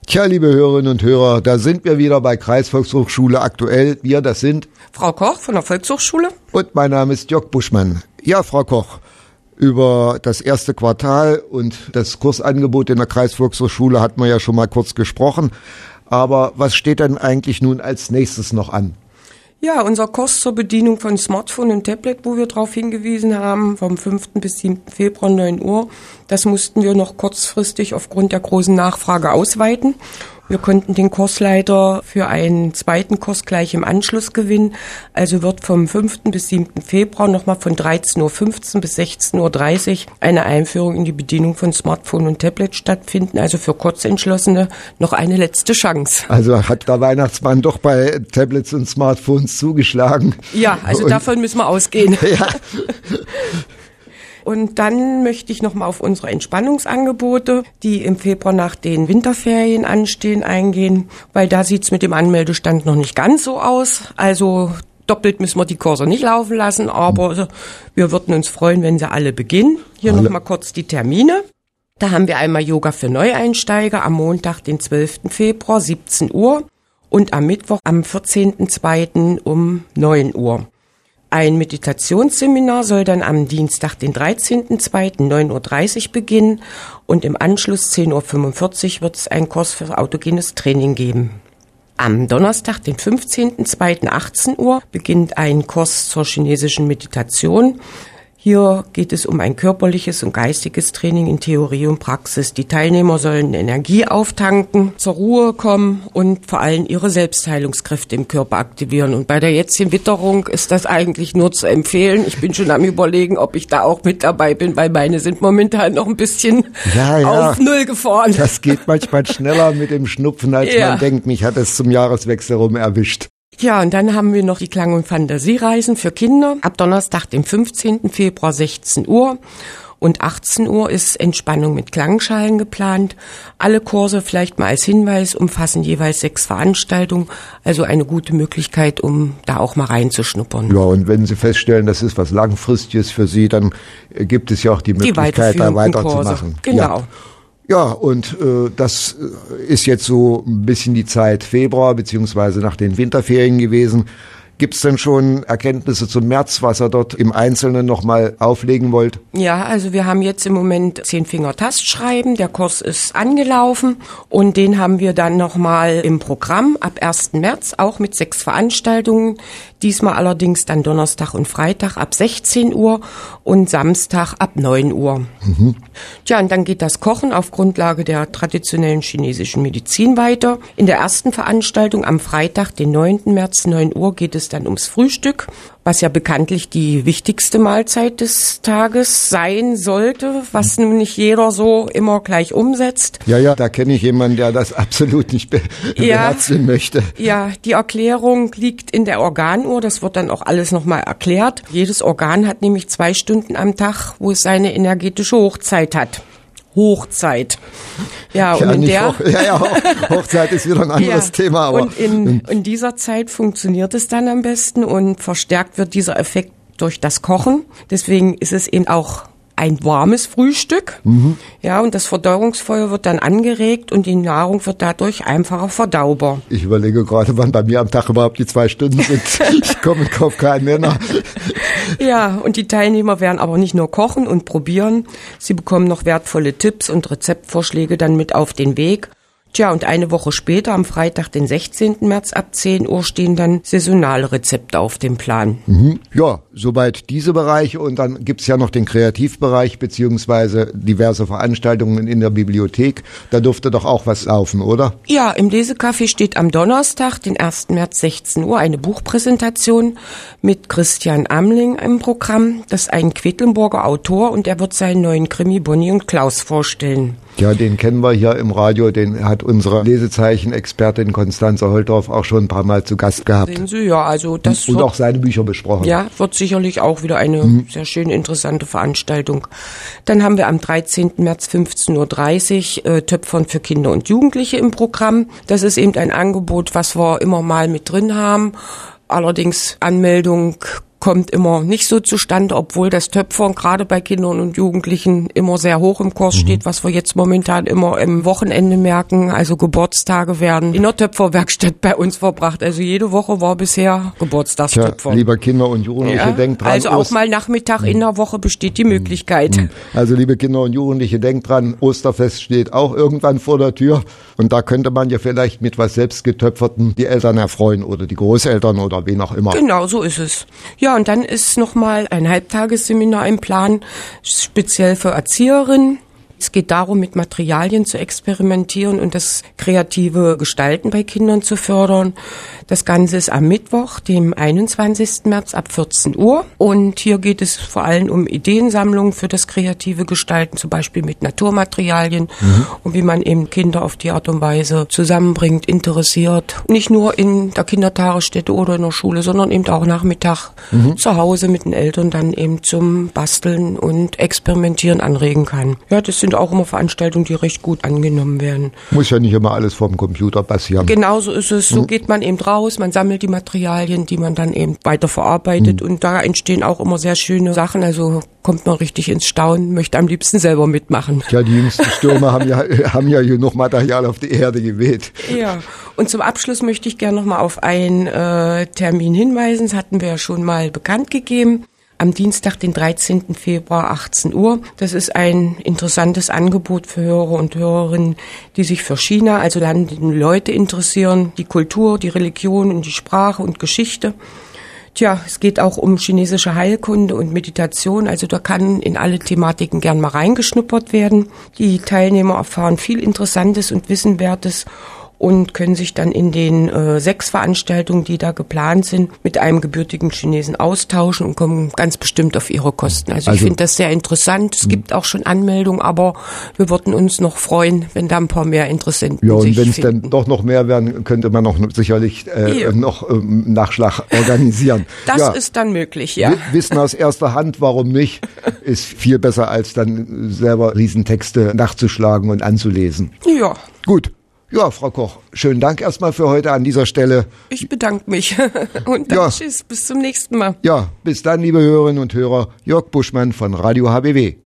Tja, liebe Hörerinnen und Hörer, da sind wir wieder bei Kreisvolkshochschule aktuell. Wir, das sind Frau Koch von der Volkshochschule. Und mein Name ist Jörg Buschmann. Ja, Frau Koch, über das erste Quartal und das Kursangebot in der Kreisvolkshochschule hat man ja schon mal kurz gesprochen. Aber was steht denn eigentlich nun als nächstes noch an? Ja, unser Kurs zur Bedienung von Smartphone und Tablet, wo wir darauf hingewiesen haben, vom 5. bis 7. Februar 9 Uhr, das mussten wir noch kurzfristig aufgrund der großen Nachfrage ausweiten. Wir konnten den Kursleiter für einen zweiten Kurs gleich im Anschluss gewinnen. Also wird vom 5. bis 7. Februar nochmal von 13.15 Uhr bis 16.30 Uhr eine Einführung in die Bedienung von Smartphone und Tablet stattfinden. Also für Kurzentschlossene noch eine letzte Chance. Also hat der Weihnachtsmann doch bei Tablets und Smartphones zugeschlagen. Ja, also davon müssen wir ausgehen. Ja. Und dann möchte ich nochmal auf unsere Entspannungsangebote, die im Februar nach den Winterferien anstehen, eingehen, weil da sieht's mit dem Anmeldestand noch nicht ganz so aus. Also doppelt müssen wir die Kurse nicht laufen lassen, aber wir würden uns freuen, wenn sie alle beginnen. Hier nochmal kurz die Termine. Da haben wir einmal Yoga für Neueinsteiger am Montag, den 12. Februar, 17 Uhr und am Mittwoch, am 14.02. um 9 Uhr. Ein Meditationsseminar soll dann am Dienstag, den 13.02. 9.30 Uhr beginnen und im Anschluss 10.45 Uhr wird es einen Kurs für autogenes Training geben. Am Donnerstag, den 15.02. 18 Uhr beginnt ein Kurs zur chinesischen Meditation. Hier geht es um ein körperliches und geistiges Training in Theorie und Praxis. Die Teilnehmer sollen Energie auftanken, zur Ruhe kommen und vor allem ihre Selbstheilungskräfte im Körper aktivieren. Und bei der jetzigen Witterung ist das eigentlich nur zu empfehlen. Ich bin schon am Überlegen, ob ich da auch mit dabei bin, weil meine sind momentan noch ein bisschen auf Null gefahren. Das geht manchmal schneller mit dem Schnupfen, als man denkt. Mich hat es zum Jahreswechsel rum erwischt. Ja, und dann haben wir noch die Klang- und Fantasiereisen für Kinder. Ab Donnerstag, dem 15. Februar, 16 Uhr. Und 18 Uhr ist Entspannung mit Klangschalen geplant. Alle Kurse, vielleicht mal als Hinweis, umfassen jeweils 6 Veranstaltungen. Also eine gute Möglichkeit, um da auch mal reinzuschnuppern. Ja, und wenn Sie feststellen, das ist was Langfristiges für Sie, dann gibt es ja auch die Möglichkeit, da weiterzumachen. Genau. Ja. Ja, und das ist jetzt so ein bisschen die Zeit Februar beziehungsweise nach den Winterferien gewesen. Gibt's denn schon Erkenntnisse zum März, was ihr dort im Einzelnen nochmal auflegen wollt? Ja, also wir haben jetzt im Moment 10-Finger-Tastschreiben. Der Kurs ist angelaufen und den haben wir dann nochmal im Programm ab 1. März, auch mit 6 Veranstaltungen. Diesmal allerdings dann Donnerstag und Freitag ab 16 Uhr und Samstag ab 9 Uhr. Mhm. Tja, und dann geht das Kochen auf Grundlage der traditionellen chinesischen Medizin weiter. In der ersten Veranstaltung am Freitag, den 9. März, 9 Uhr, geht es dann ums Frühstück, was ja bekanntlich die wichtigste Mahlzeit des Tages sein sollte, was nun nicht jeder so immer gleich umsetzt. Ja, da kenne ich jemanden, der das absolut nicht beherzigen möchte. Ja, die Erklärung liegt in der Organuhr, das wird dann auch alles nochmal erklärt. Jedes Organ hat nämlich 2 Stunden am Tag, wo es seine energetische Hochzeit hat. Hochzeit. Ja, und in der Hochzeit ist wieder ein anderes Thema. Aber und in dieser Zeit funktioniert es dann am besten und verstärkt wird dieser Effekt durch das Kochen. Deswegen ist es eben auch ein warmes Frühstück. Mhm. Ja, und das Verdauungsfeuer wird dann angeregt und die Nahrung wird dadurch einfacher verdaubar. Ich überlege gerade, wann bei mir am Tag überhaupt die 2 Stunden sind. Ich komme und kaufe keinen Nenner. Ja, und die Teilnehmer werden aber nicht nur kochen und probieren. Sie bekommen noch wertvolle Tipps und Rezeptvorschläge dann mit auf den Weg. Tja, und eine Woche später, am Freitag, den 16. März ab 10 Uhr, stehen dann saisonale Rezepte auf dem Plan. Mhm. Ja, soweit diese Bereiche. Und dann gibt's ja noch den Kreativbereich beziehungsweise diverse Veranstaltungen in der Bibliothek. Da dürfte doch auch was laufen, oder? Ja, im Lesecafé steht am Donnerstag, den 1. März, 16 Uhr, eine Buchpräsentation mit Christian Amling im Programm. Das ist ein Quedlinburger Autor und er wird seinen neuen Krimi Bonnie und Klaus vorstellen. Ja, den kennen wir hier im Radio, den hat unsere Lesezeichen-Expertin Konstanze Holtorf auch schon ein paar Mal zu Gast gehabt. Sehen Sie, ja, also das und auch seine Bücher besprochen. Ja, wird sicherlich auch wieder eine sehr schön interessante Veranstaltung. Dann haben wir am 13. März 15.30 Uhr Töpfern für Kinder und Jugendliche im Programm. Das ist eben ein Angebot, was wir immer mal mit drin haben. Allerdings Anmeldung kommt immer nicht so zustande, obwohl das Töpfern gerade bei Kindern und Jugendlichen immer sehr hoch im Kurs steht, was wir jetzt momentan immer im Wochenende merken. Also Geburtstage werden in der Töpferwerkstatt bei uns verbracht. Also jede Woche war bisher Geburtstagstöpfern. Lieber Kinder und Jugendliche, denkt dran. Also auch mal Nachmittag in der Woche besteht die Möglichkeit. Also liebe Kinder und Jugendliche, denkt dran, Osterfest steht auch irgendwann vor der Tür. Und da könnte man ja vielleicht mit was selbstgetöpferten die Eltern erfreuen oder die Großeltern oder wen auch immer. Genau, so ist es. Ja, und dann ist nochmal ein Halbtagesseminar im Plan, speziell für Erzieherinnen. Es geht darum, mit Materialien zu experimentieren und das kreative Gestalten bei Kindern zu fördern. Das Ganze ist am Mittwoch, dem 21. März ab 14 Uhr. Und hier geht es vor allem um Ideensammlungen für das kreative Gestalten, zum Beispiel mit Naturmaterialien und wie man eben Kinder auf die Art und Weise zusammenbringt, interessiert. Nicht nur in der Kindertagesstätte oder in der Schule, sondern eben auch Nachmittag zu Hause mit den Eltern dann eben zum Basteln und Experimentieren anregen kann. Ja, das sind auch immer Veranstaltungen, die recht gut angenommen werden. Muss ja nicht immer alles vom Computer passieren. Genauso ist es. So geht man eben raus, man sammelt die Materialien, die man dann eben weiter verarbeitet und da entstehen auch immer sehr schöne Sachen. Also kommt man richtig ins Staunen, möchte am liebsten selber mitmachen. Ja, die jüngsten Stürme haben ja genug Material auf die Erde geweht. Ja, und zum Abschluss möchte ich gerne noch mal auf einen Termin hinweisen. Das hatten wir ja schon mal bekannt gegeben. Am Dienstag, den 13. Februar, 18 Uhr. Das ist ein interessantes Angebot für Hörer und Hörerinnen, die sich für China, also landende Leute interessieren, die Kultur, die Religion und die Sprache und Geschichte. Tja, es geht auch um chinesische Heilkunde und Meditation, also da kann in alle Thematiken gern mal reingeschnuppert werden. Die Teilnehmer erfahren viel Interessantes und Wissenwertes und können sich dann in den 6 Veranstaltungen, die da geplant sind, mit einem gebürtigen Chinesen austauschen und kommen ganz bestimmt auf ihre Kosten. Also ich finde das sehr interessant. Es gibt auch schon Anmeldungen, aber wir würden uns noch freuen, wenn da ein paar mehr Interessenten sich finden. Ja, und wenn es dann doch noch mehr werden, könnte man noch sicherlich noch Nachschlag organisieren. Das ist dann möglich, ja. Wissen aus erster Hand, warum nicht, ist viel besser, als dann selber Riesentexte nachzuschlagen und anzulesen. Ja. Gut. Ja, Frau Koch, schönen Dank erstmal für heute an dieser Stelle. Ich bedanke mich und dann tschüss, bis zum nächsten Mal. Ja, bis dann, liebe Hörerinnen und Hörer. Jörg Buschmann von Radio HBW.